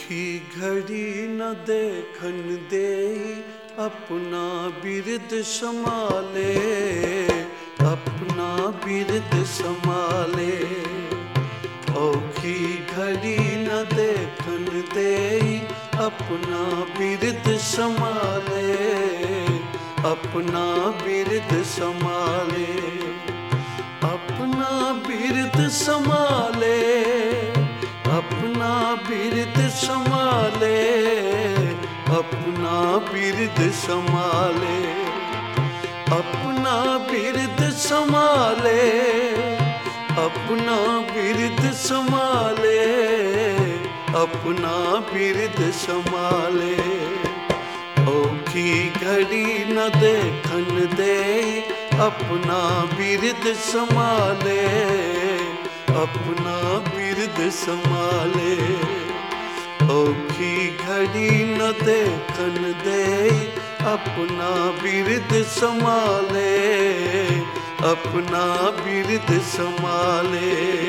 औखी घड़ी न देखन दे अपना बिरद संभाले, अपना बिरद संभाले। औखी घड़ी न देखन दे अपना बिरद संभाले, अपना बिरद संभाले, अपना बिरद संभाले, अपना बिरद संभाले, अपना बिरद संभाले, अपना बिरद संभाले, अपना बिरद संभाले, अपना बिरद संभाले। औखी घड़ी न देखन दे अपना बिरद संभाले, अपना बिरद संभाले। औखी घड़ी न देखन दे अपना बिरद संभाले, अपना बिरद संभाले।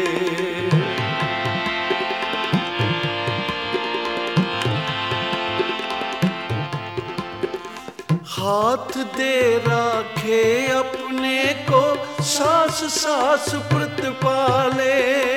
हाथ दे राखे अपने को सास सास प्रतिपाले,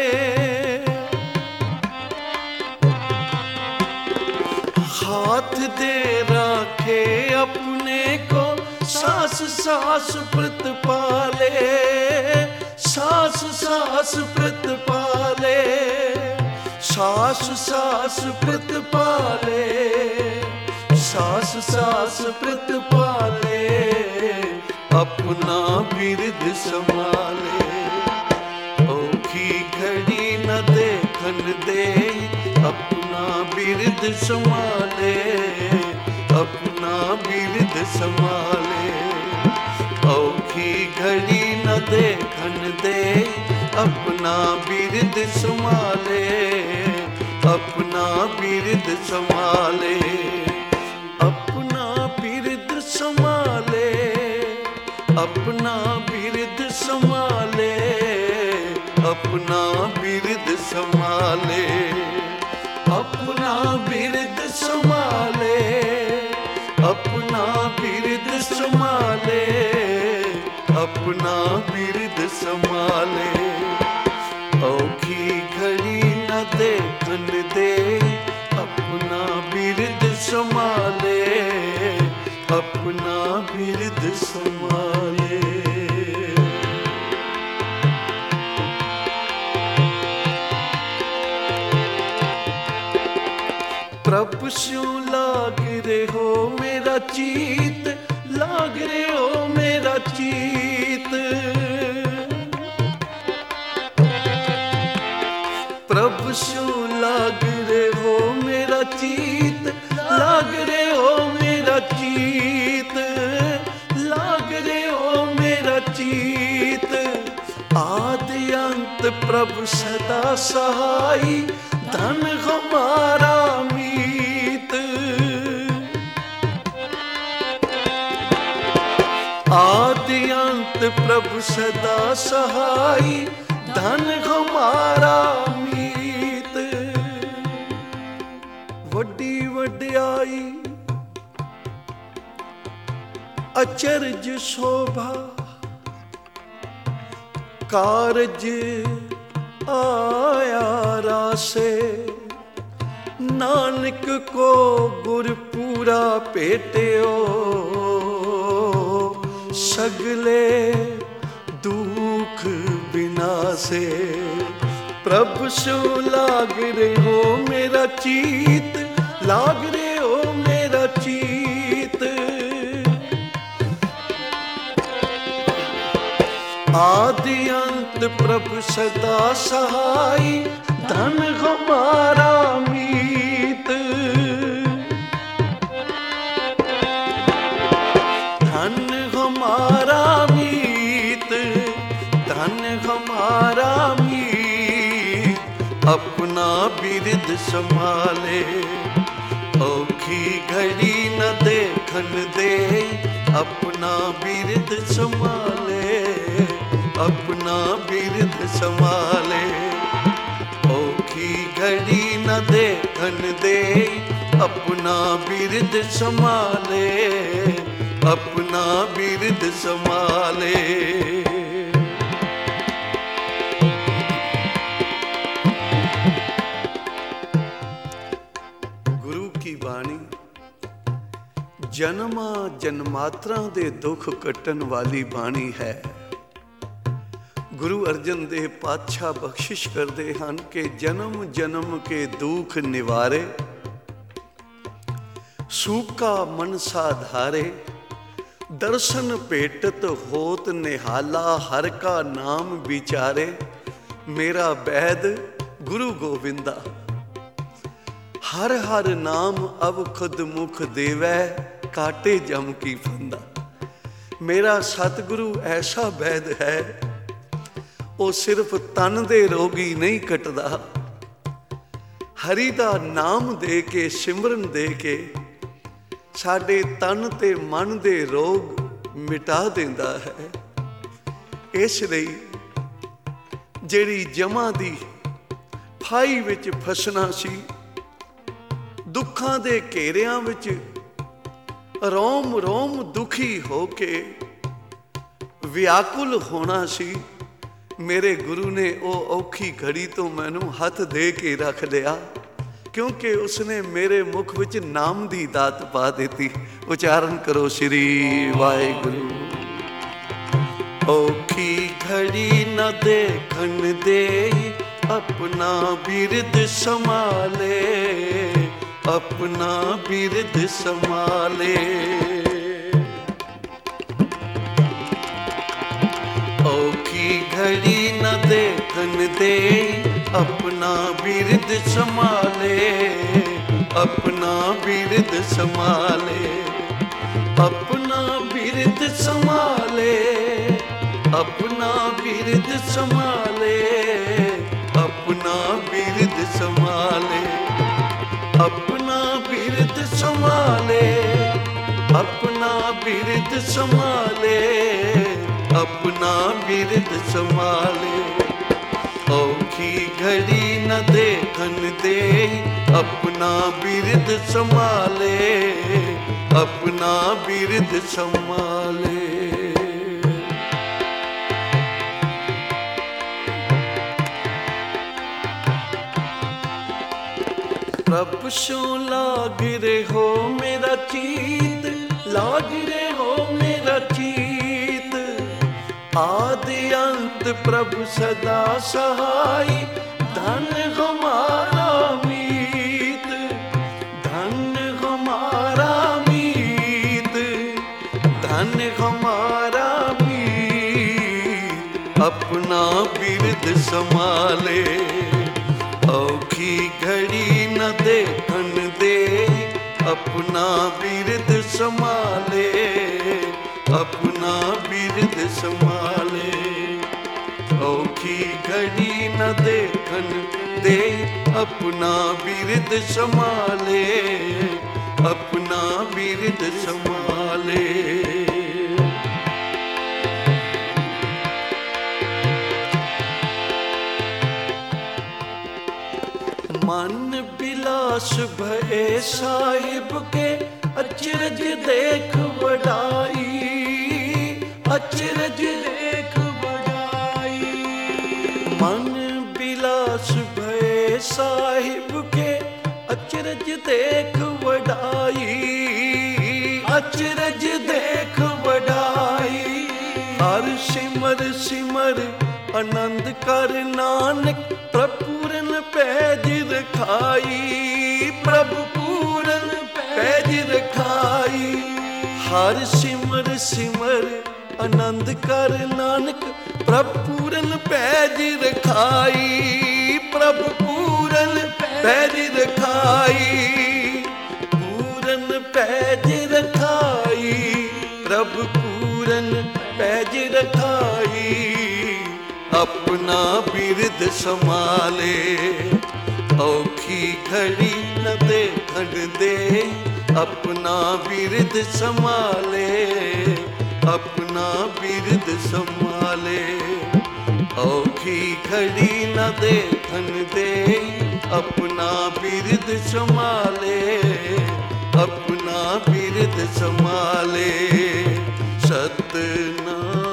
हाथ दे राखे अपने को सास सास प्रतिपाले, सास सास प्रतिपाले, सास सास प्रतिपाले, सास सास प्रतिपाले, अपना बिरद संभाले। औखी घड़ी न देखन दे अपना बिरद संभाले, अपना बिरद संभाले। औखी घड़ी न देखन दे अपना बिरद संभाले, अपना बिरद संभाले, अपना बिरद संभाले, अपना बिरद संभाले, अपना बिरद संभाले, अपना बिरद संभाले, अपना बिरद संभाले, अपना बिरद संभाले। औखी घड़ी न देखन दे अपना बिरद संभाले, अपना बिरद संभाले। प्रभु स्यों लाग रे हो मेरा चीत, लाग रे हो मेरा चीत। प्रभु स्यों लाग रे हो मेरा चीत, लाग रे हो मेरा चीत, लाग रे हो मेरा चीत। आदि अंत प्रभु सदा सहाई, धन हमारा मीत। आदि अंत प्रभु सदा सहाई, धन हमारा मीत। वड्डी वड्याई अचरज शोभा, कारज आया रासे। नानक को गुर पूरा भेटियो, सगले दुख विनासे। प्रभु स्यों लाग रे हो मेरा चीत, लाग रे हो मेरा चीत। आदि अंत प्रभु सदा सहाई, धन हमारा मीत। धन हमारा मीत, धन हमारा मीत। अपना बिरद संभाले, औखी घड़ी न देखन दे अपना बिरद संभाले, अपना बिरद संभाले। औखी घड़ी न देख देखन दे, अपना बिरद संभाले, अपना बिरद संभाले। गुरु की बाणी जन्मां जन्मांतरां दे दुख कट्टन वाली बाणी है। गुरु अर्जन देव पातशाह बख्शिश करते हैं कि जन्म जन्म के दुख निवारे, सूखा मनसा धारे, दर्शन भेटत होत निहाला, हर का नाम विचारे, मेरा वैद गुरु गोविंदा। हर हर नाम अब खुद मुख देवै, काटे जम की फंदा। मेरा सतगुरु ऐसा वैद है, वो सिर्फ तन दे रोगी नहीं कटदा, हरि दा नाम दे के सिमरन दे के साडे तन ते मन दे रोग मिटा देंदा है। इसलिए जेड़ी जमा दी फाई विच फसना सी, दुखां दे घेरियां विच रोम रोम दुखी हो के व्याकुल होना सी, मेरे गुरु ने वो औखी घड़ी तो मैनू हथ दे के रख लिया, क्योंकि उसने मेरे मुख विच नाम दी दात पा दी। उच्चारण करो श्री वाहिगुरु। औखी घड़ी न देखन दे, अपना बिरद संभाले, अपना बिरद संभाले। औखी घड़ी न देखन दे, अपना बिरद संभाले, अपना बिरद संभाले, अपना बिरद संभाले, अपना बिरद संभाले, अपना बिरद संभाले, अपना बिरद संभाले, अपना बिरद संभाले, अपना बिरद संभाले। औखी घड़ी न देखन दे, अपना बिरद संभाले, अपना बिरद संभाले। प्रभु सो लाग रे हो मेरा चीत, लाग रे हो मेरा चीत, आदि अंत प्रभु सदा सहाय, धन हमारा मीत, धन हमारा मीत, धन हमारा मीत, अपना बिरद संभाले। औखी घड़ी न देखन दे, अपना बिरद संभाले, अपना बिरद संभाले। औखी घड़ी न देखन दे, अपना बिरद संभाले, अपना बिरद संभाले। मन बिलास भये साहिब के, अचरज देख बड़ाई, अचरज देख बड़ाई। मन बिलास भये साहिब के, अचरज देख बड़ाई, अचरज देख बड़ाई। हर सिमर सिमर आनंद कर नानक, प्रभु पूरन पैज रखाई, प्रभु पूरन पैज रखाई। हर सिमर सिमर आनंद कर नानक, प्रभु पूरन पैज रखाई, प्रभु पूरन पैज रखाई, पूरन पैज रखाई, प्रभु पूरन पैज रखाई। अपना बिरद संभाले, औखी घड़ी न देखन दे, अपना बिरद संभाले, अपना बिरद संभाले। औखी घड़ी न देखन दे, अपना ਬਿਰਦ ਸੰਭਾਲੇ, ਆਪਣਾ ਬਿਰਦ ਸੰਭਾਲੇ। ਸਤਨਾਮ